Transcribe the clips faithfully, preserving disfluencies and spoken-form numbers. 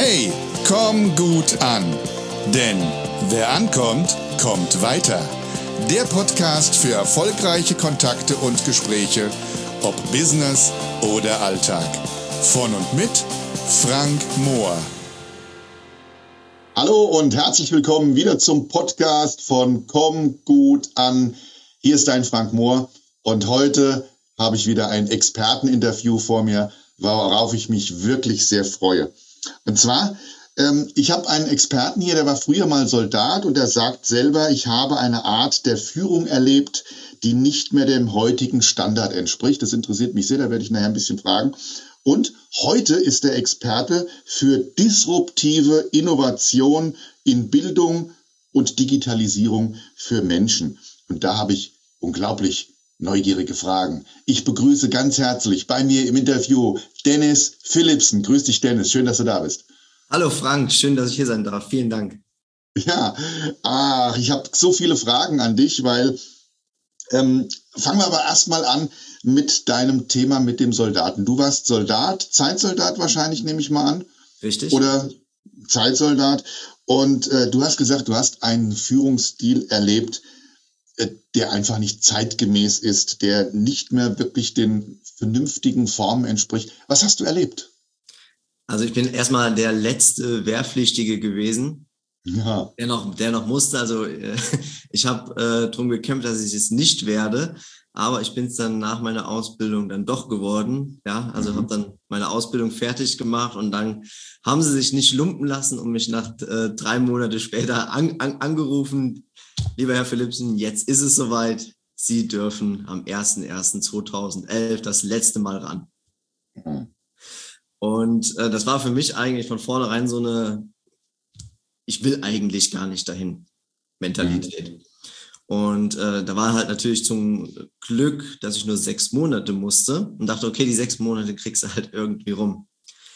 Hey, komm gut an, denn wer ankommt, kommt weiter. Der Podcast für erfolgreiche Kontakte und Gespräche, ob Business oder Alltag. Von und mit Frank Mohr. Hallo und herzlich willkommen wieder zum Podcast von Komm gut an. Hier ist dein Frank Mohr und heute habe ich wieder ein Experteninterview vor mir, worauf ich mich wirklich sehr freue. Und zwar, ähm, ich habe einen Experten hier, der war früher mal Soldat und der sagt selber, ich habe eine Art der Führung erlebt, die nicht mehr dem heutigen Standard entspricht. Das interessiert mich sehr, da werde ich nachher ein bisschen fragen. Und heute ist der Experte für disruptive Innovation in Bildung und Digitalisierung für Menschen. Und da habe ich unglaublich neugierige Fragen. Ich begrüße ganz herzlich bei mir im Interview Dennis Philipsen. Grüß dich, Dennis. Schön, dass du da bist. Hallo Frank, schön, dass ich hier sein darf. Vielen Dank. Ja, ach, ich habe so viele Fragen an dich, weil ähm, fangen wir aber erstmal an mit deinem Thema mit dem Soldaten. Du warst Soldat, Zeitsoldat wahrscheinlich, nehme ich mal an. Richtig. Oder Zeitsoldat. Und äh, du hast gesagt, du hast einen Führungsstil erlebt, der einfach nicht zeitgemäß ist, der nicht mehr wirklich den vernünftigen Formen entspricht. Was hast du erlebt? Also ich bin erstmal der letzte Wehrpflichtige gewesen, ja. der noch, der noch musste. Also äh, ich habe äh, darum gekämpft, dass ich es nicht werde, aber ich bin es dann nach meiner Ausbildung dann doch geworden. Ja, also mhm. habe dann meine Ausbildung fertig gemacht und dann haben sie sich nicht lumpen lassen und mich nach äh, drei Monate später an, an, angerufen. Lieber Herr Philipsen, jetzt ist es soweit. Sie dürfen am ersten ersten zweitausendelf das letzte Mal ran. Mhm. Und äh, das war für mich eigentlich von vornherein so eine, ich will eigentlich gar nicht dahin, Mentalität. Mhm. Und äh, da war halt natürlich zum Glück, dass ich nur sechs Monate musste und dachte, okay, die sechs Monate kriegst du halt irgendwie rum.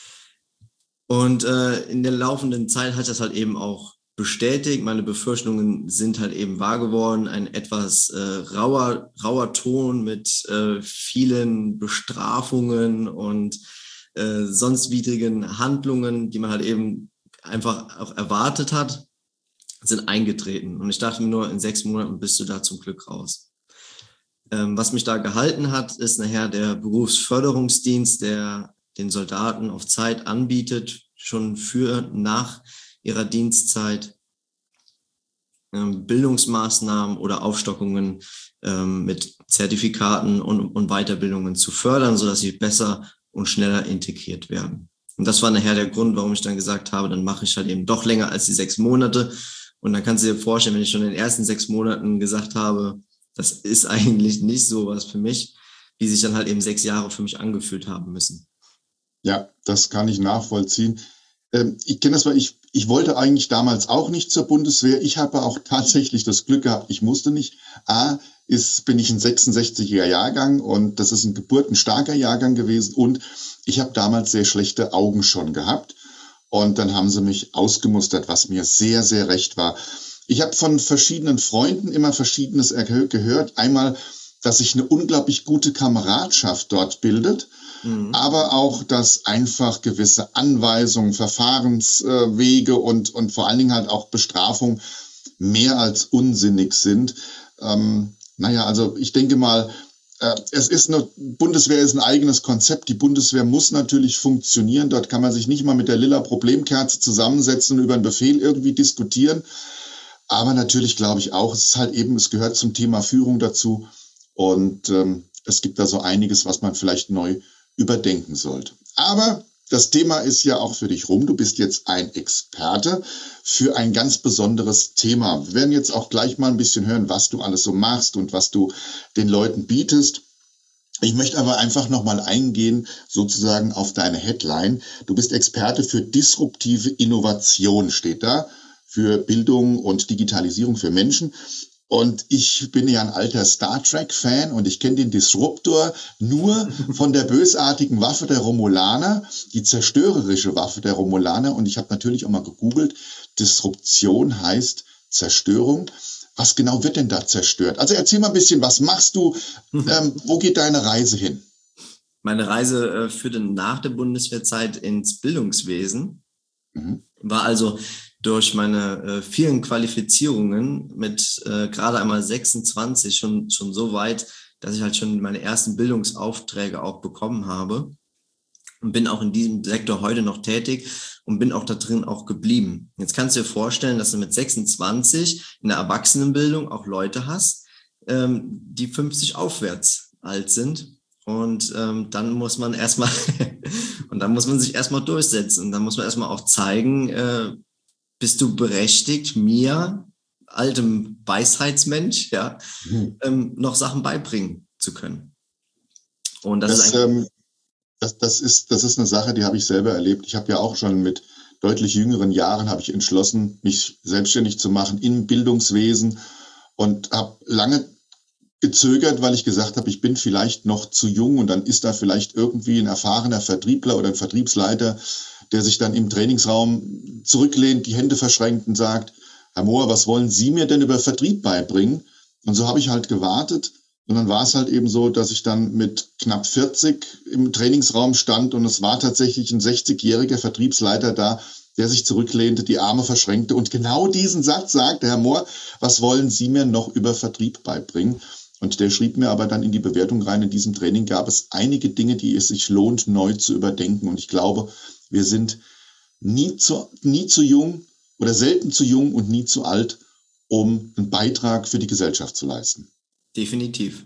Und äh, in der laufenden Zeit hat das halt eben auch bestätigt. Meine Befürchtungen sind halt eben wahr geworden. Ein etwas äh, rauer, rauer Ton mit äh, vielen Bestrafungen und äh, sonst widrigen Handlungen, die man halt eben einfach auch erwartet hat, sind eingetreten. Und ich dachte mir nur, in sechs Monaten bist du da zum Glück raus. Ähm, was mich da gehalten hat, ist nachher der Berufsförderungsdienst, der den Soldaten auf Zeit anbietet, schon für nach ihrer Dienstzeit, ähm, Bildungsmaßnahmen oder Aufstockungen ähm, mit Zertifikaten und, und Weiterbildungen zu fördern, sodass sie besser und schneller integriert werden. Und das war nachher der Grund, warum ich dann gesagt habe, dann mache ich halt eben doch länger als die sechs Monate. Und dann kannst du dir vorstellen, wenn ich schon in den ersten sechs Monaten gesagt habe, das ist eigentlich nicht so was für mich, wie sich dann halt eben sechs Jahre für mich angefühlt haben müssen. Ja, das kann ich nachvollziehen. Ähm, ich kenne das, weil ich, ich wollte eigentlich damals auch nicht zur Bundeswehr. Ich habe auch tatsächlich das Glück gehabt, ich musste nicht. A, ist, bin ich ein sechsundsechziger Jahrgang und das ist ein geburtenstarker Jahrgang gewesen und ich habe damals sehr schlechte Augen schon gehabt. Und dann haben sie mich ausgemustert, was mir sehr, sehr recht war. Ich habe von verschiedenen Freunden immer Verschiedenes gehört. Einmal, dass sich eine unglaublich gute Kameradschaft dort bildet, mhm. aber auch, dass einfach gewisse Anweisungen, Verfahrenswege und, und vor allen Dingen halt auch Bestrafung mehr als unsinnig sind. Ähm, naja, also ich denke mal, Es ist eine, Bundeswehr ist ein eigenes Konzept. Die Bundeswehr muss natürlich funktionieren. Dort kann man sich nicht mal mit der lila Problemkerze zusammensetzen und über einen Befehl irgendwie diskutieren. Aber natürlich glaube ich auch, es ist halt eben, es gehört zum Thema Führung dazu. Und ähm, es gibt da so einiges, was man vielleicht neu überdenken sollte. Aber das Thema ist ja auch für dich rum. Du bist jetzt ein Experte für ein ganz besonderes Thema. Wir werden jetzt auch gleich mal ein bisschen hören, was du alles so machst und was du den Leuten bietest. Ich möchte aber einfach nochmal eingehen, sozusagen auf deine Headline. Du bist Experte für disruptive Innovation, steht da, für Bildung und Digitalisierung für Menschen. Und ich bin ja ein alter Star Trek-Fan und ich kenne den Disruptor nur von der bösartigen Waffe der Romulaner, die zerstörerische Waffe der Romulaner. Und ich habe natürlich auch mal gegoogelt, Disruption heißt Zerstörung. Was genau wird denn da zerstört? Also erzähl mal ein bisschen, was machst du? Ähm, wo geht deine Reise hin? Meine Reise äh, führte nach der Bundeswehrzeit ins Bildungswesen. Mhm. War also durch meine äh, vielen Qualifizierungen mit äh, gerade einmal sechsundzwanzig schon, schon so weit, dass ich halt schon meine ersten Bildungsaufträge auch bekommen habe und bin auch in diesem Sektor heute noch tätig und bin auch da drin auch geblieben. Jetzt kannst du dir vorstellen, dass du mit sechsundzwanzig in der Erwachsenenbildung auch Leute hast, ähm, die fünfzig aufwärts alt sind. Und ähm, dann muss man erstmal und dann muss man sich erstmal durchsetzen. Und dann muss man erstmal auch zeigen, äh, bist du berechtigt, mir, altem Weisheitsmensch, ja, Mhm. ähm, noch Sachen beibringen zu können. Und das, Das, ist eigentlich. ähm, das, das, ist, das ist eine Sache, die habe ich selber erlebt. Ich habe ja auch schon mit deutlich jüngeren Jahren habe ich entschlossen, mich selbstständig zu machen im Bildungswesen und habe lange gezögert, weil ich gesagt habe, ich bin vielleicht noch zu jung und dann ist da vielleicht irgendwie ein erfahrener Vertriebler oder ein Vertriebsleiter, der sich dann im Trainingsraum zurücklehnt, die Hände verschränkt und sagt, Herr Mohr, was wollen Sie mir denn über Vertrieb beibringen? Und so habe ich halt gewartet und dann war es halt eben so, dass ich dann mit knapp vierzig im Trainingsraum stand und es war tatsächlich ein sechzigjähriger Vertriebsleiter da, der sich zurücklehnte, die Arme verschränkte und genau diesen Satz sagte, Herr Mohr, was wollen Sie mir noch über Vertrieb beibringen? Und der schrieb mir aber dann in die Bewertung rein, in diesem Training gab es einige Dinge, die es sich lohnt, neu zu überdenken. Und ich glaube, wir sind nie zu, nie zu jung oder selten zu jung und nie zu alt, um einen Beitrag für die Gesellschaft zu leisten. Definitiv.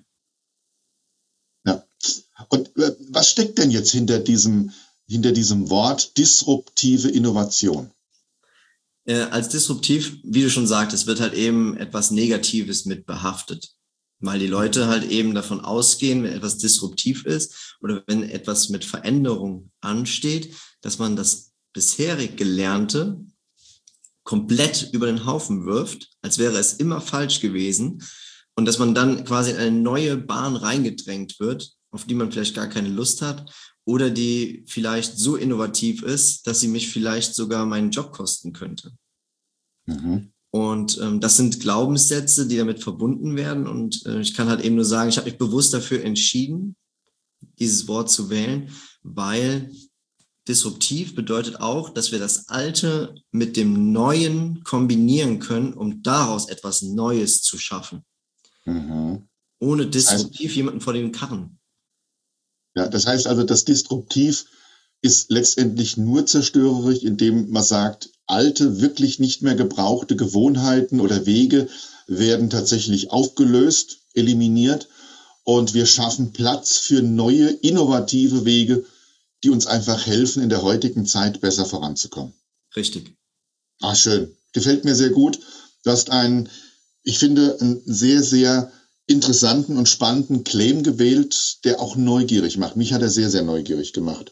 Ja. Und äh, was steckt denn jetzt hinter diesem, hinter diesem Wort disruptive Innovation? Äh, als disruptiv, wie du schon sagtest, wird halt eben etwas Negatives mit behaftet. Weil die Leute halt eben davon ausgehen, wenn etwas disruptiv ist oder wenn etwas mit Veränderung ansteht, dass man das bisherig Gelernte komplett über den Haufen wirft, als wäre es immer falsch gewesen und dass man dann quasi in eine neue Bahn reingedrängt wird, auf die man vielleicht gar keine Lust hat oder die vielleicht so innovativ ist, dass sie mich vielleicht sogar meinen Job kosten könnte. Mhm. Und ähm, das sind Glaubenssätze, die damit verbunden werden. Und äh, ich kann halt eben nur sagen, ich habe mich bewusst dafür entschieden, dieses Wort zu wählen, weil disruptiv bedeutet auch, dass wir das Alte mit dem Neuen kombinieren können, um daraus etwas Neues zu schaffen. Mhm. Ohne Das heißt, disruptiv jemanden vor den Karren. ja, das heißt also, das Disruptiv ist letztendlich nur zerstörerisch, indem man sagt, alte, wirklich nicht mehr gebrauchte Gewohnheiten oder Wege werden tatsächlich aufgelöst, eliminiert und wir schaffen Platz für neue, innovative Wege, die uns einfach helfen, in der heutigen Zeit besser voranzukommen. Richtig. Ah, schön. Gefällt mir sehr gut. Du hast einen, ich finde, einen sehr, sehr interessanten und spannenden Claim gewählt, der auch neugierig macht. Mich hat er sehr, sehr neugierig gemacht.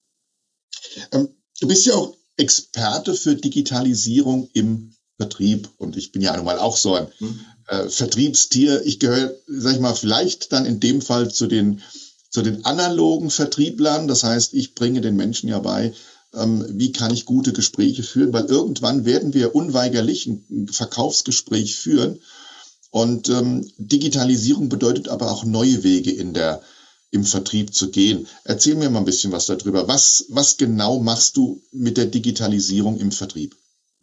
Ähm, du bist ja auch Experte für Digitalisierung im Vertrieb und ich bin ja nun mal auch so ein Hm. äh, Vertriebstier. Ich gehöre, sag ich mal, vielleicht dann in dem Fall zu den zu den analogen Vertrieblern. Das heißt, ich bringe den Menschen ja bei, ähm, wie kann ich gute Gespräche führen, weil irgendwann werden wir unweigerlich ein Verkaufsgespräch führen. Und ähm, Digitalisierung bedeutet aber auch neue Wege in der im Vertrieb zu gehen. Erzähl mir mal ein bisschen was darüber. Was, was genau machst du mit der Digitalisierung im Vertrieb?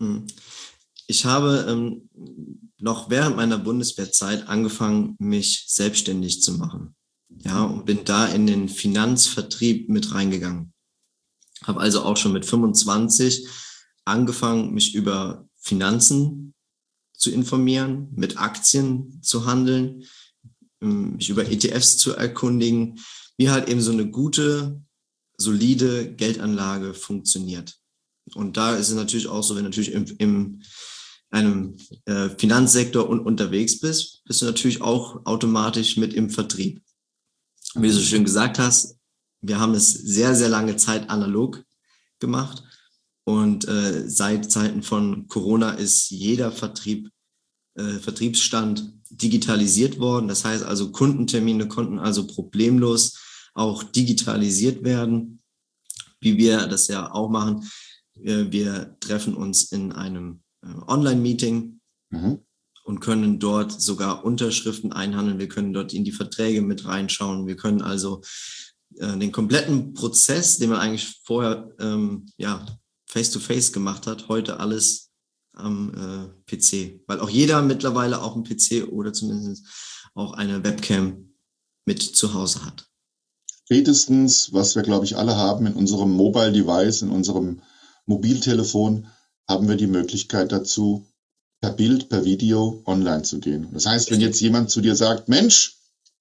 Ich habe ähm, noch während meiner Bundeswehrzeit angefangen, mich selbstständig zu machen. Ja, und bin da in den Finanzvertrieb mit reingegangen. Habe also auch schon mit fünfundzwanzig angefangen, mich über Finanzen zu informieren, mit Aktien zu handeln, mich über E T Fs zu erkundigen, wie halt eben so eine gute, solide Geldanlage funktioniert. Und da ist es natürlich auch so, wenn du natürlich im, im einem äh, Finanzsektor un, unterwegs bist, bist du natürlich auch automatisch mit im Vertrieb. Wie du so schön gesagt hast, wir haben es sehr, sehr lange Zeit analog gemacht. Und äh, seit Zeiten von Corona ist jeder Vertrieb, äh, Vertriebsstand digitalisiert worden. Das heißt also, Kundentermine konnten also problemlos auch digitalisiert werden, wie wir das ja auch machen. Äh, wir treffen uns in einem äh, Online-Meeting mhm. und können dort sogar Unterschriften einhandeln. Wir können dort in die Verträge mit reinschauen. Wir können also äh, den kompletten Prozess, den man eigentlich vorher ähm, ja, face-to-face gemacht hat, heute alles am äh, P C. Weil auch jeder mittlerweile auch einen P C oder zumindest auch eine Webcam mit zu Hause hat. Spätestens, was wir, glaube ich, alle haben in unserem Mobile Device, in unserem Mobiltelefon, haben wir die Möglichkeit dazu, per Bild, per Video online zu gehen. Das heißt, wenn jetzt jemand zu dir sagt, Mensch,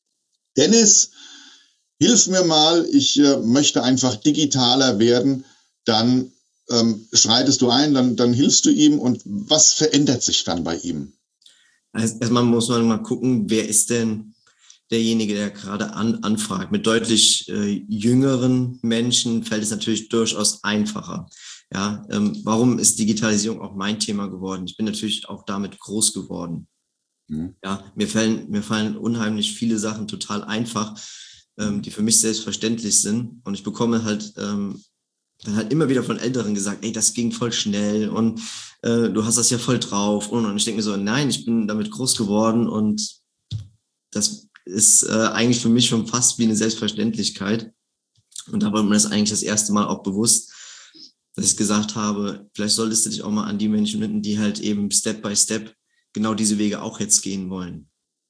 Dennis, hilf mir mal, ich äh, möchte einfach digitaler werden, dann ähm, schreitest du ein, dann, dann hilfst du ihm. Und was verändert sich dann bei ihm? Also erstmal muss man mal gucken, wer ist denn derjenige, der gerade an, anfragt. Mit deutlich äh, jüngeren Menschen fällt es natürlich durchaus einfacher. Ja, ähm, warum ist Digitalisierung auch mein Thema geworden? Ich bin natürlich auch damit groß geworden. Mhm. Ja, mir fallen, mir fallen unheimlich viele Sachen total einfach, ähm, die für mich selbstverständlich sind. Und ich bekomme halt ähm, dann halt immer wieder von Älteren gesagt, ey, das ging voll schnell und äh, du hast das ja voll drauf. Und, und ich denke mir so, nein, ich bin damit groß geworden und das ist äh, eigentlich für mich schon fast wie eine Selbstverständlichkeit. Und da war mir das eigentlich das erste Mal auch bewusst, dass ich gesagt habe, vielleicht solltest du dich auch mal an die Menschen wenden, die halt eben Step by Step genau diese Wege auch jetzt gehen wollen.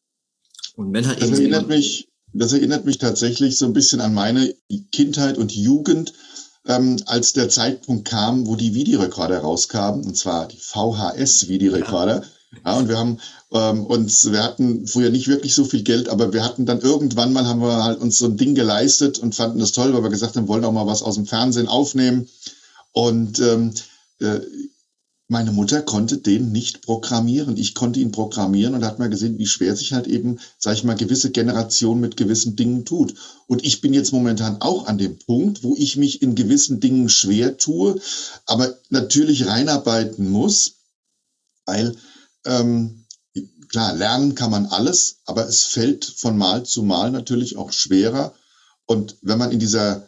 Und wenn halt das eben erinnert mich, das erinnert mich tatsächlich so ein bisschen an meine Kindheit und Jugend, ähm, als der Zeitpunkt kam, wo die Videorekorder rauskamen, und zwar die V H S-Videorekorder. Ja. Ja, und wir haben ähm, uns, wir hatten früher nicht wirklich so viel Geld, aber wir hatten dann irgendwann mal, haben wir halt uns so ein Ding geleistet und fanden das toll, weil wir gesagt haben, wollen auch mal was aus dem Fernsehen aufnehmen. Und ähm, äh, meine Mutter konnte den nicht programmieren. Ich konnte ihn programmieren und da hat man gesehen, wie schwer sich halt eben, sag ich mal, gewisse Generationen mit gewissen Dingen tut. Und ich bin jetzt momentan auch an dem Punkt, wo ich mich in gewissen Dingen schwer tue, aber natürlich reinarbeiten muss, weil ähm, klar, lernen kann man alles, aber es fällt von Mal zu Mal natürlich auch schwerer. Und wenn man in dieser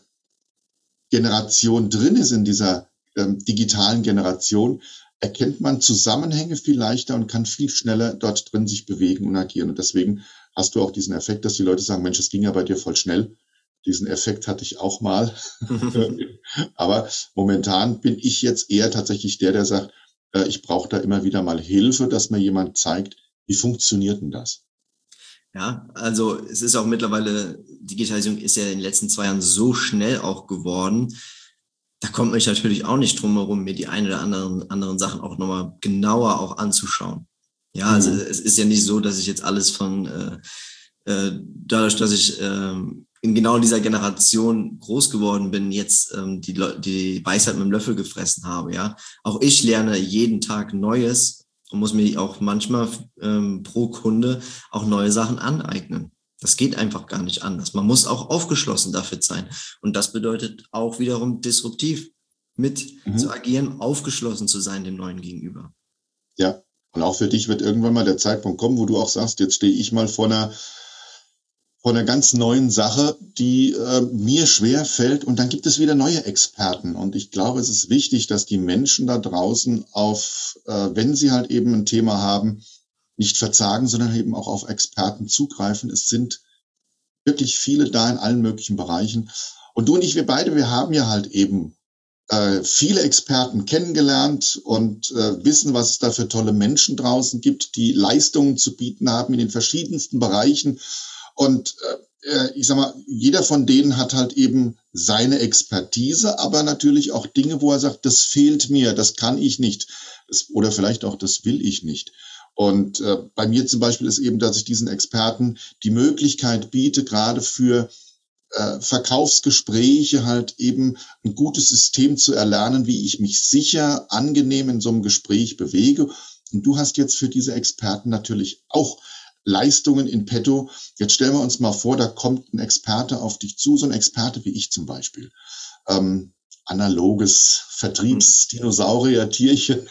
Generation drin ist, in dieser ähm, digitalen Generation, erkennt man Zusammenhänge viel leichter und kann viel schneller dort drin sich bewegen und agieren. Und deswegen hast du auch diesen Effekt, dass die Leute sagen, Mensch, es ging ja bei dir voll schnell. Diesen Effekt hatte ich auch mal. Aber momentan bin ich jetzt eher tatsächlich der, der sagt, äh, ich brauche da immer wieder mal Hilfe, dass mir jemand zeigt, wie funktioniert denn das? Ja, also es ist auch mittlerweile, Digitalisierung ist ja in den letzten zwei Jahren so schnell auch geworden. Da kommt man natürlich auch nicht drum herum, mir die ein oder anderen, anderen Sachen auch nochmal genauer auch anzuschauen. Ja, also mhm. es ist ja nicht so, dass ich jetzt alles von, äh, äh, dadurch, dass ich äh, in genau dieser Generation groß geworden bin, jetzt ähm, die, die Weisheit mit dem Löffel gefressen habe. Ja, auch ich lerne jeden Tag Neues und muss mir auch manchmal ähm, pro Kunde auch neue Sachen aneignen. Das geht einfach gar nicht anders. Man muss auch aufgeschlossen dafür sein. Und das bedeutet auch wiederum disruptiv mit mhm. zu agieren, aufgeschlossen zu sein dem Neuen gegenüber. Ja, und auch für dich wird irgendwann mal der Zeitpunkt kommen, wo du auch sagst, jetzt stehe ich mal vor einer, vor einer ganz neuen Sache, die äh, mir schwer fällt. Und dann gibt es wieder neue Experten. Und ich glaube, es ist wichtig, dass die Menschen da draußen auf, äh, wenn sie halt eben ein Thema haben, nicht verzagen, sondern eben auch auf Experten zugreifen. Es sind wirklich viele da in allen möglichen Bereichen. Und du und ich, wir beide, wir haben ja halt eben äh, viele Experten kennengelernt und äh, wissen, was es da für tolle Menschen draußen gibt, die Leistungen zu bieten haben in den verschiedensten Bereichen. Und äh, ich sag mal, jeder von denen hat halt eben seine Expertise, aber natürlich auch Dinge, wo er sagt, das fehlt mir, das kann ich nicht. Das, oder vielleicht auch, das will ich nicht. Und äh, bei mir zum Beispiel ist eben, dass ich diesen Experten die Möglichkeit biete, gerade für äh, Verkaufsgespräche halt eben ein gutes System zu erlernen, wie ich mich sicher, angenehm in so einem Gespräch bewege. Und du hast jetzt für diese Experten natürlich auch Leistungen in petto. Jetzt stellen wir uns mal vor, da kommt ein Experte auf dich zu, so ein Experte wie ich zum Beispiel. Ähm, analoges Vertriebsdinosaurier-Tierchen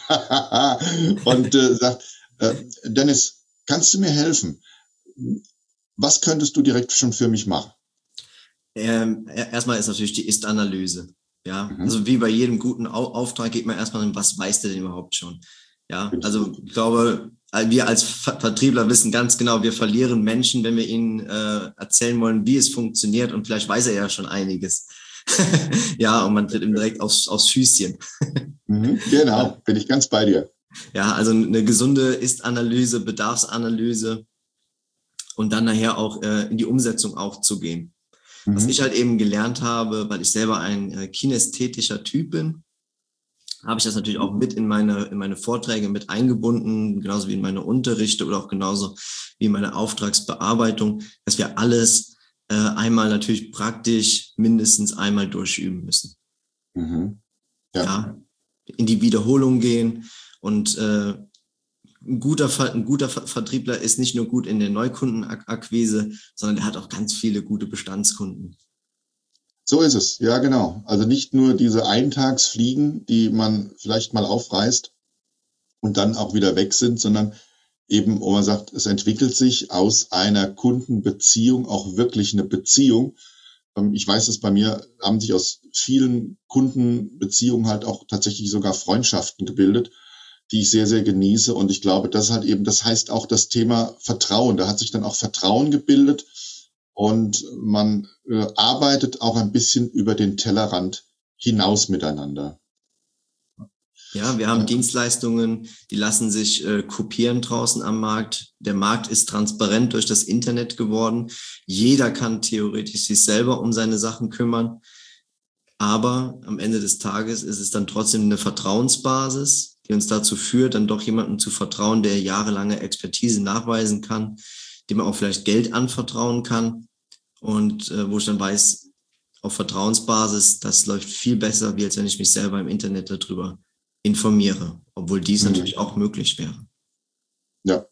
und äh, sagt, äh, Dennis, kannst du mir helfen? Was könntest du direkt schon für mich machen? Ähm, erstmal ist natürlich die Ist-Analyse. Ja, mhm. Also wie bei jedem guten Au- Auftrag geht man erstmal in, was weiß der denn überhaupt schon? Ja, also ich glaube, wir als Ver- Vertriebler wissen ganz genau, wir verlieren Menschen, wenn wir ihnen äh, erzählen wollen, wie es funktioniert, und vielleicht weiß er ja schon einiges. Ja, und man tritt ihm direkt aufs, aufs Füßchen. Mhm, genau, bin ich ganz bei dir. Ja, also eine gesunde Ist-Analyse, Bedarfsanalyse und dann nachher auch äh, in die Umsetzung auch zu gehen. Mhm. Was ich halt eben gelernt habe, weil ich selber ein äh, kinästhetischer Typ bin, habe ich das natürlich auch mit in meine, in meine Vorträge mit eingebunden, genauso wie in meine Unterrichte oder auch genauso wie in meine Auftragsbearbeitung, dass wir alles äh, einmal natürlich praktisch mindestens einmal durchüben müssen. Mhm. Ja. Ja, in die Wiederholung gehen und äh, ein guter, ein guter Vertriebler ist nicht nur gut in der Neukundenakquise, sondern der hat auch ganz viele gute Bestandskunden. So ist es, ja genau. Also nicht nur diese Eintagsfliegen, die man vielleicht mal aufreißt und dann auch wieder weg sind, sondern eben, wo man sagt, es entwickelt sich aus einer Kundenbeziehung auch wirklich eine Beziehung. Ich weiß es, bei mir haben sich aus vielen Kundenbeziehungen halt auch tatsächlich sogar Freundschaften gebildet, die ich sehr, sehr genieße. Und ich glaube, das halt eben, das heißt auch das Thema Vertrauen. Da hat sich dann auch Vertrauen gebildet und man äh, arbeitet auch ein bisschen über den Tellerrand hinaus miteinander. Ja, wir haben ja. Dienstleistungen, die lassen sich äh, kopieren draußen am Markt. Der Markt ist transparent durch das Internet geworden. Jeder kann theoretisch sich selber um seine Sachen kümmern. Aber am Ende des Tages ist es dann trotzdem eine Vertrauensbasis, die uns dazu führt, dann doch jemandem zu vertrauen, der jahrelange Expertise nachweisen kann, dem man auch vielleicht Geld anvertrauen kann. Und äh, wo ich dann weiß, auf Vertrauensbasis, das läuft viel besser, wie als wenn ich mich selber im Internet darüber informiere, obwohl dies mhm. natürlich auch möglich wäre. Ja.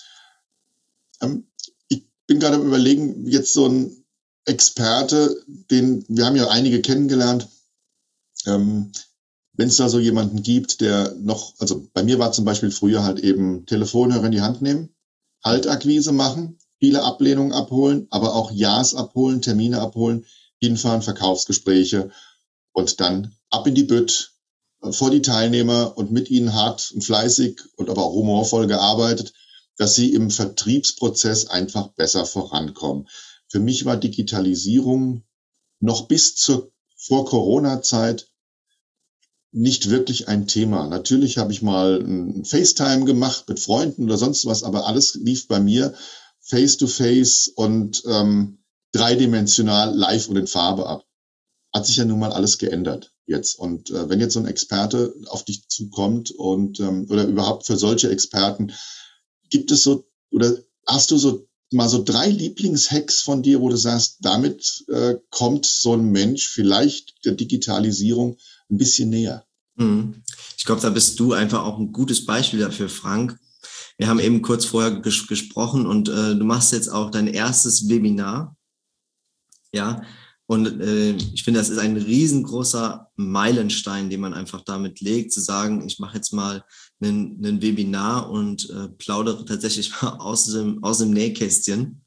Ähm, ich bin gerade am Überlegen, jetzt so ein Experte, den, wir haben ja einige kennengelernt, ähm, wenn es da so jemanden gibt, der noch, also bei mir war zum Beispiel früher halt eben Telefonhörer in die Hand nehmen, Kaltakquise machen, viele Ablehnungen abholen, aber auch Ja's abholen, Termine abholen, hinfahren, Verkaufsgespräche und dann ab in die Bütt, vor die Teilnehmer und mit ihnen hart und fleißig und aber auch humorvoll gearbeitet, dass sie im Vertriebsprozess einfach besser vorankommen. Für mich war Digitalisierung noch bis zur Vor-Corona-Zeit nicht wirklich ein Thema. Natürlich habe ich mal ein FaceTime gemacht mit Freunden oder sonst was, aber alles lief bei mir face-to-face und ähm, dreidimensional live und in Farbe ab. Hat sich ja nun mal alles geändert jetzt. Und äh, wenn jetzt so ein Experte auf dich zukommt und ähm, oder überhaupt für solche Experten, gibt es so, oder hast du so mal so drei Lieblingshacks von dir, wo du sagst, damit äh, kommt so ein Mensch vielleicht der Digitalisierung ein bisschen näher? Ich glaube, da bist du einfach auch ein gutes Beispiel dafür, Frank. Wir haben eben kurz vorher ges- gesprochen und äh, du machst jetzt auch dein erstes Webinar. Ja, und äh, ich finde, das ist ein riesengroßer Meilenstein, den man einfach damit legt, zu sagen, ich mache jetzt mal ein Webinar und äh, plaudere tatsächlich mal aus dem, aus dem Nähkästchen.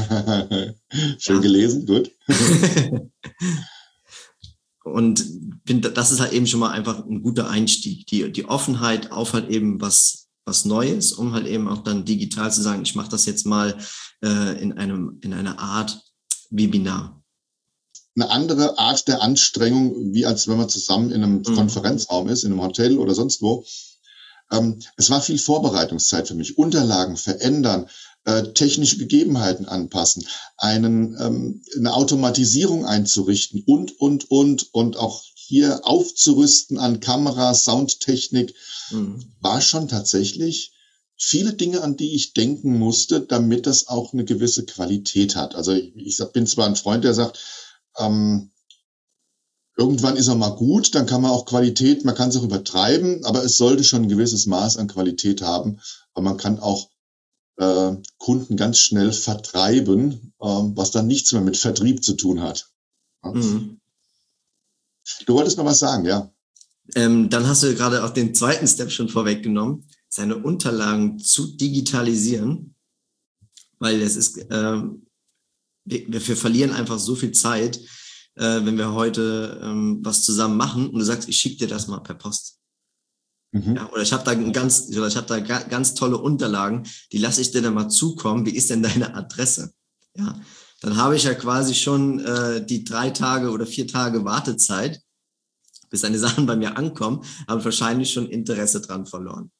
Schön ja. gelesen, gut. Und finde, das ist halt eben schon mal einfach ein guter Einstieg. Die, die Offenheit auf halt eben was, was Neues, um halt eben auch dann digital zu sagen, ich mache das jetzt mal äh, in einem, in einer Art Webinar. Eine andere Art der Anstrengung, wie als wenn man zusammen in einem mhm. Konferenzraum ist, in einem Hotel oder sonst wo. Ähm, es war viel Vorbereitungszeit für mich. Unterlagen verändern, äh, technische Gegebenheiten anpassen, einen, ähm, eine Automatisierung einzurichten und, und, und, und auch hier aufzurüsten an Kameras, Soundtechnik, mhm. war schon tatsächlich viele Dinge, an die ich denken musste, damit das auch eine gewisse Qualität hat. Also ich, ich bin zwar ein Freund, der sagt, ähm, irgendwann ist er mal gut, dann kann man auch Qualität, man kann es auch übertreiben, aber es sollte schon ein gewisses Maß an Qualität haben, weil man kann auch äh, Kunden ganz schnell vertreiben, äh, was dann nichts mehr mit Vertrieb zu tun hat. Ja. Mhm. Du wolltest noch was sagen, ja? Ähm, dann hast du gerade auch den zweiten Step schon vorweggenommen, seine Unterlagen zu digitalisieren, weil es ist, ähm, wir, wir verlieren einfach so viel Zeit, äh, wenn wir heute ähm, was zusammen machen und du sagst, ich schicke dir das mal per Post. Mhm. Ja, oder ich habe da ein ganz, oder ich habe da ga, ganz tolle Unterlagen, die lasse ich dir dann mal zukommen. Wie ist denn deine Adresse? Ja, dann habe ich ja quasi schon äh, die drei Tage oder vier Tage Wartezeit, bis seine Sachen bei mir ankommen, habe wahrscheinlich schon Interesse dran verloren.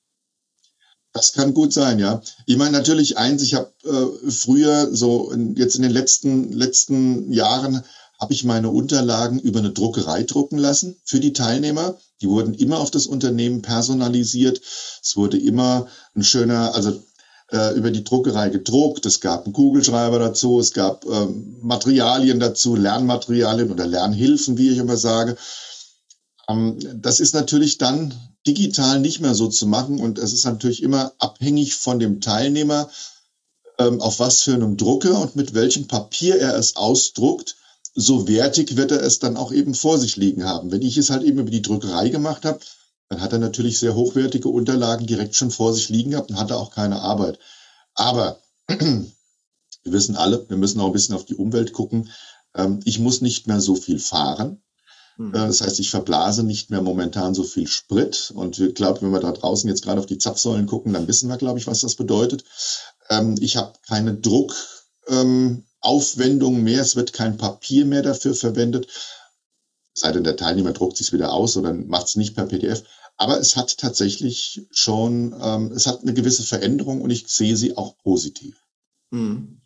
Das kann gut sein, ja. Ich meine natürlich eins, ich habe äh, früher, so in, jetzt in den letzten, letzten Jahren, habe ich meine Unterlagen über eine Druckerei drucken lassen für die Teilnehmer. Die wurden immer auf das Unternehmen personalisiert. Es wurde immer ein schöner, also äh, über die Druckerei gedruckt. Es gab einen Kugelschreiber dazu, es gab äh, Materialien dazu, Lernmaterialien oder Lernhilfen, wie ich immer sage. Ähm, das ist natürlich dann digital nicht mehr so zu machen und es ist natürlich immer abhängig von dem Teilnehmer, ähm, auf was für einem Drucker und mit welchem Papier er es ausdruckt. So wertig wird er es dann auch eben vor sich liegen haben. Wenn ich es halt eben über die Druckerei gemacht habe, dann hat er natürlich sehr hochwertige Unterlagen direkt schon vor sich liegen gehabt und hatte auch keine Arbeit. Aber wir wissen alle, wir müssen auch ein bisschen auf die Umwelt gucken. Ähm, ich muss nicht mehr so viel fahren. Das heißt, ich verblase nicht mehr momentan so viel Sprit. Und ich glaube, wenn wir da draußen jetzt gerade auf die Zapfsäulen gucken, dann wissen wir, glaube ich, was das bedeutet. Ähm, ich habe keine Druckaufwendung ähm, mehr. Es wird kein Papier mehr dafür verwendet. Es sei denn, der Teilnehmer druckt sich wieder aus oder macht es nicht per P D F. Aber es hat tatsächlich schon, ähm, es hat eine gewisse Veränderung und ich sehe sie auch positiv. Mhm.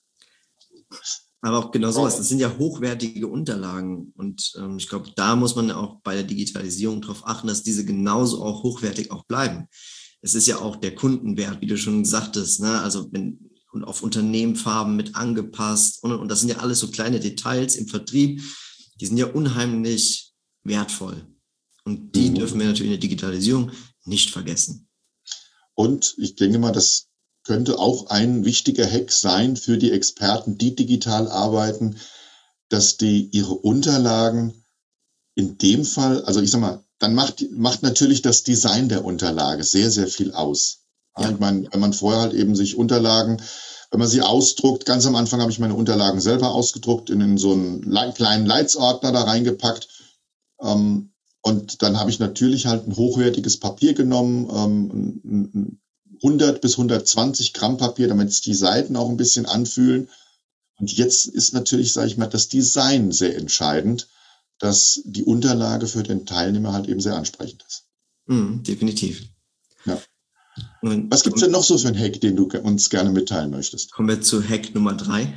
Aber auch genau sowas, das sind ja hochwertige Unterlagen und ähm, ich glaube, da muss man auch bei der Digitalisierung darauf achten, dass diese genauso auch hochwertig auch bleiben. Es ist ja auch der Kundenwert, wie du schon sagtest, ne? Also wenn, und auf Unternehmenfarben mit angepasst und, und das sind ja alles so kleine Details im Vertrieb, die sind ja unheimlich wertvoll und die mhm. dürfen wir natürlich in der Digitalisierung nicht vergessen. Und ich denke mal, das könnte auch ein wichtiger Hack sein für die Experten, die digital arbeiten, dass die ihre Unterlagen in dem Fall, also ich sag mal, dann macht, macht natürlich das Design der Unterlage sehr, sehr viel aus. Ja. Ich meine, wenn man vorher halt eben sich Unterlagen, wenn man sie ausdruckt, ganz am Anfang habe ich meine Unterlagen selber ausgedruckt, in, in so einen kleinen Leitsordner da reingepackt. Ähm, und dann habe ich natürlich halt ein hochwertiges Papier genommen, ähm, ein, ein hundert bis hundertzwanzig Gramm Papier, damit sich die Seiten auch ein bisschen anfühlen. Und jetzt ist natürlich, sage ich mal, das Design sehr entscheidend, dass die Unterlage für den Teilnehmer halt eben sehr ansprechend ist. Mm, definitiv. Ja. Und was gibt's denn noch so für einen Hack, den du uns gerne mitteilen möchtest? Kommen wir zu Hack Nummer drei.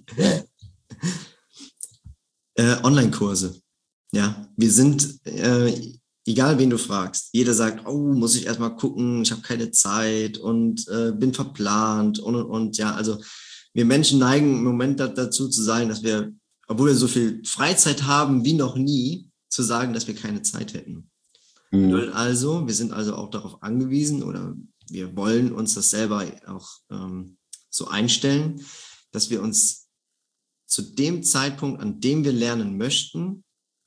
äh, Online-Kurse. Ja, wir sind... Äh, Egal, wen du fragst, jeder sagt, oh, muss ich erstmal gucken, ich habe keine Zeit und äh, bin verplant und, und, und. Ja, also wir Menschen neigen im Moment da, dazu zu sagen, dass wir, obwohl wir so viel Freizeit haben wie noch nie, zu sagen, dass wir keine Zeit hätten. Mhm. Bedeutet also, wir sind also auch darauf angewiesen oder wir wollen uns das selber auch ähm, so einstellen, dass wir uns zu dem Zeitpunkt, an dem wir lernen möchten,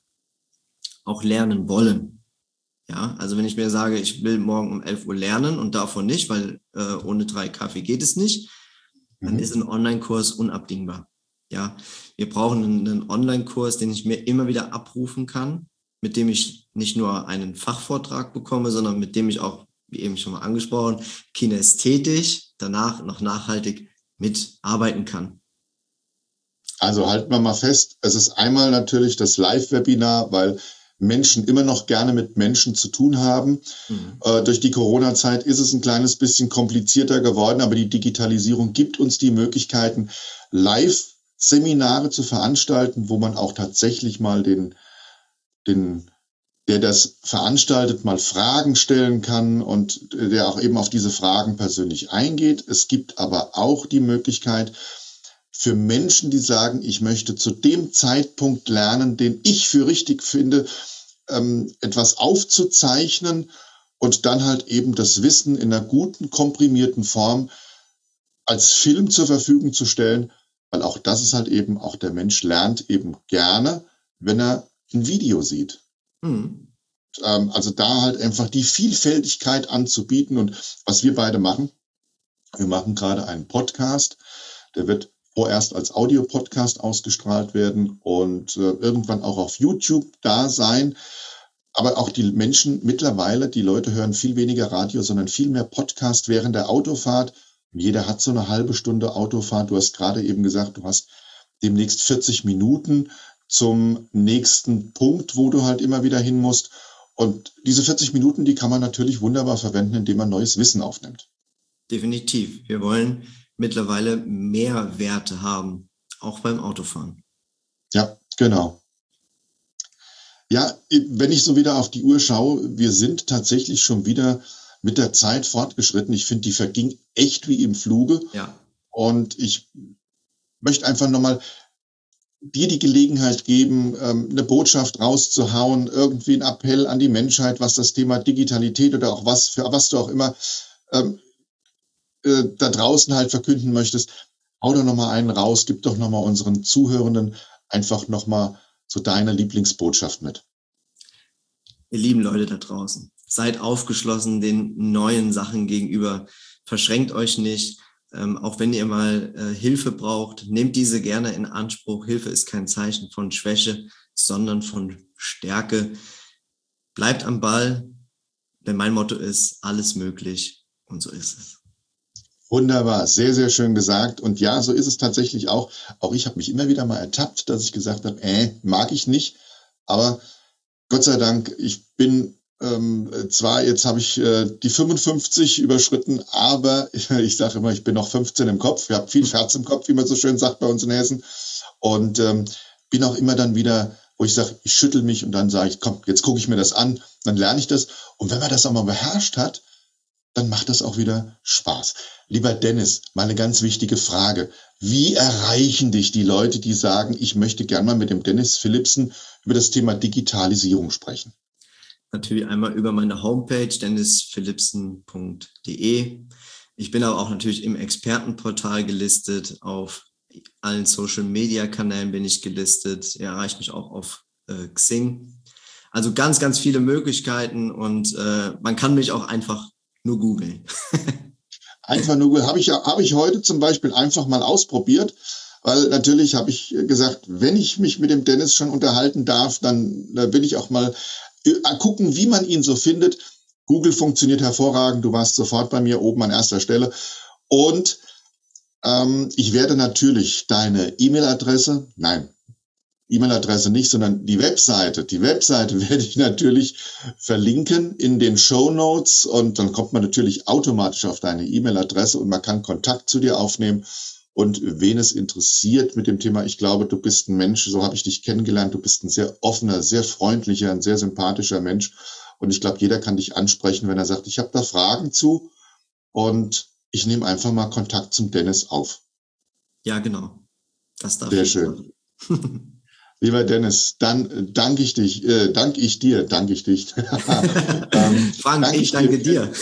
auch lernen wollen. Ja, also wenn ich mir sage, ich will morgen um elf Uhr lernen und davon nicht, weil äh, ohne drei Kaffee geht es nicht, dann mhm. ist ein Online-Kurs unabdingbar. Ja, wir brauchen einen, einen Online-Kurs, den ich mir immer wieder abrufen kann, mit dem ich nicht nur einen Fachvortrag bekomme, sondern mit dem ich auch, wie eben schon mal angesprochen, kinästhetisch danach noch nachhaltig mitarbeiten kann. Also halten wir mal fest, es ist einmal natürlich das Live-Webinar, weil Menschen immer noch gerne mit Menschen zu tun haben. Mhm. Äh, durch die Corona-Zeit ist es ein kleines bisschen komplizierter geworden, aber die Digitalisierung gibt uns die Möglichkeiten, Live-Seminare zu veranstalten, wo man auch tatsächlich mal den, den, der das veranstaltet, mal Fragen stellen kann und der auch eben auf diese Fragen persönlich eingeht. Es gibt aber auch die Möglichkeit, für Menschen, die sagen, ich möchte zu dem Zeitpunkt lernen, den ich für richtig finde, ähm, etwas aufzuzeichnen und dann halt eben das Wissen in einer guten, komprimierten Form als Film zur Verfügung zu stellen, weil auch das ist halt eben, auch der Mensch lernt eben gerne, wenn er ein Video sieht. Mhm. Ähm, also da halt einfach die Vielfältigkeit anzubieten und was wir beide machen, wir machen gerade einen Podcast, der wird vorerst als Audio-Podcast ausgestrahlt werden und äh, irgendwann auch auf YouTube da sein. Aber auch die Menschen mittlerweile, die Leute hören viel weniger Radio, sondern viel mehr Podcast während der Autofahrt. Jeder hat so eine halbe Stunde Autofahrt. Du hast gerade eben gesagt, du hast demnächst vierzig Minuten zum nächsten Punkt, wo du halt immer wieder hin musst. Und diese vierzig Minuten, die kann man natürlich wunderbar verwenden, indem man neues Wissen aufnimmt. Definitiv. Wir wollen mittlerweile mehr Werte haben, auch beim Autofahren. Ja, genau. Ja, wenn ich so wieder auf die Uhr schaue, wir sind tatsächlich schon wieder mit der Zeit fortgeschritten. Ich finde, die verging echt wie im Fluge. Ja. Und ich möchte einfach nochmal dir die Gelegenheit geben, eine Botschaft rauszuhauen, irgendwie ein Appell an die Menschheit, was das Thema Digitalität oder auch was, für was du auch immer ähm, äh, da draußen halt verkünden möchtest. Hau doch nochmal einen raus, gib doch nochmal unseren Zuhörenden einfach nochmal so deine Lieblingsbotschaft mit. Ihr lieben Leute da draußen, seid aufgeschlossen den neuen Sachen gegenüber. Verschränkt euch nicht. Ähm, auch wenn ihr mal äh, Hilfe braucht, nehmt diese gerne in Anspruch. Hilfe ist kein Zeichen von Schwäche, sondern von Stärke. Bleibt am Ball, denn mein Motto ist, alles möglich und so ist es. Wunderbar, sehr, sehr schön gesagt. Und ja, so ist es tatsächlich auch. Auch ich habe mich immer wieder mal ertappt, dass ich gesagt habe, äh, mag ich nicht. Aber Gott sei Dank, ich bin ähm, zwar, jetzt habe ich äh, die fünfundfünfzig überschritten, aber ich sage immer, ich bin noch fünfzehn im Kopf. Ich habe viel Herz im Kopf, wie man so schön sagt bei uns in Hessen. Und ähm, bin auch immer dann wieder, wo ich sage, ich schüttel mich und dann sage ich, komm, jetzt gucke ich mir das an, dann lerne ich das. Und wenn man das auch mal beherrscht hat, dann macht das auch wieder Spaß. Lieber Dennis, mal eine ganz wichtige Frage. Wie erreichen dich die Leute, die sagen, ich möchte gerne mal mit dem Dennis Philipsen über das Thema Digitalisierung sprechen? Natürlich einmal über meine Homepage dennis philipsen punkt de. Ich bin aber auch natürlich im Expertenportal gelistet, auf allen Social-Media-Kanälen bin ich gelistet. Ihr erreicht mich auch auf äh, Xing. Also ganz, ganz viele Möglichkeiten und äh, man kann mich auch einfach nur googeln. Einfach nur googeln. Habe ich, hab ich heute zum Beispiel einfach mal ausprobiert, weil natürlich habe ich gesagt, wenn ich mich mit dem Dennis schon unterhalten darf, dann, dann will ich auch mal gucken, wie man ihn so findet. Google funktioniert hervorragend. Du warst sofort bei mir oben an erster Stelle. Und ähm, ich werde natürlich deine E-Mail-Adresse, nein, E-Mail-Adresse nicht, sondern die Webseite. Die Webseite werde ich natürlich verlinken in den Shownotes und dann kommt man natürlich automatisch auf deine E-Mail-Adresse und man kann Kontakt zu dir aufnehmen. Und wen es interessiert mit dem Thema, ich glaube, du bist ein Mensch, so habe ich dich kennengelernt, du bist ein sehr offener, sehr freundlicher, ein sehr sympathischer Mensch. Und ich glaube, jeder kann dich ansprechen, wenn er sagt, ich habe da Fragen zu und ich nehme einfach mal Kontakt zum Dennis auf. Ja, genau. Das darf Sehr ich schön. Lieber Dennis, dann danke ich dich, äh, danke ich dir, danke ich dich. ähm, Frank, danke ich danke dir.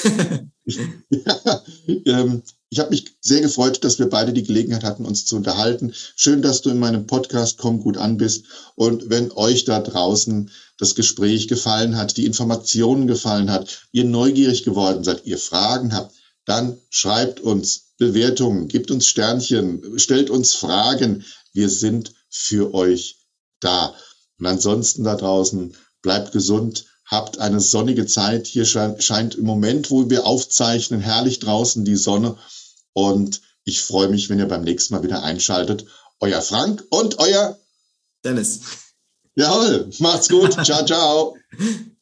ja, ähm, ich habe mich sehr gefreut, dass wir beide die Gelegenheit hatten, uns zu unterhalten. Schön, dass du in meinem Podcast Komm gut an bist. Und wenn euch da draußen das Gespräch gefallen hat, die Informationen gefallen hat, ihr neugierig geworden seid, ihr Fragen habt, dann schreibt uns Bewertungen, gebt uns Sternchen, stellt uns Fragen. Wir sind für euch da. Und ansonsten da draußen, bleibt gesund, habt eine sonnige Zeit. Hier scheint, scheint im Moment, wo wir aufzeichnen, herrlich draußen die Sonne. Und ich freue mich, wenn ihr beim nächsten Mal wieder einschaltet. Euer Frank und euer Dennis. Jawohl, macht's gut. Ciao, ciao.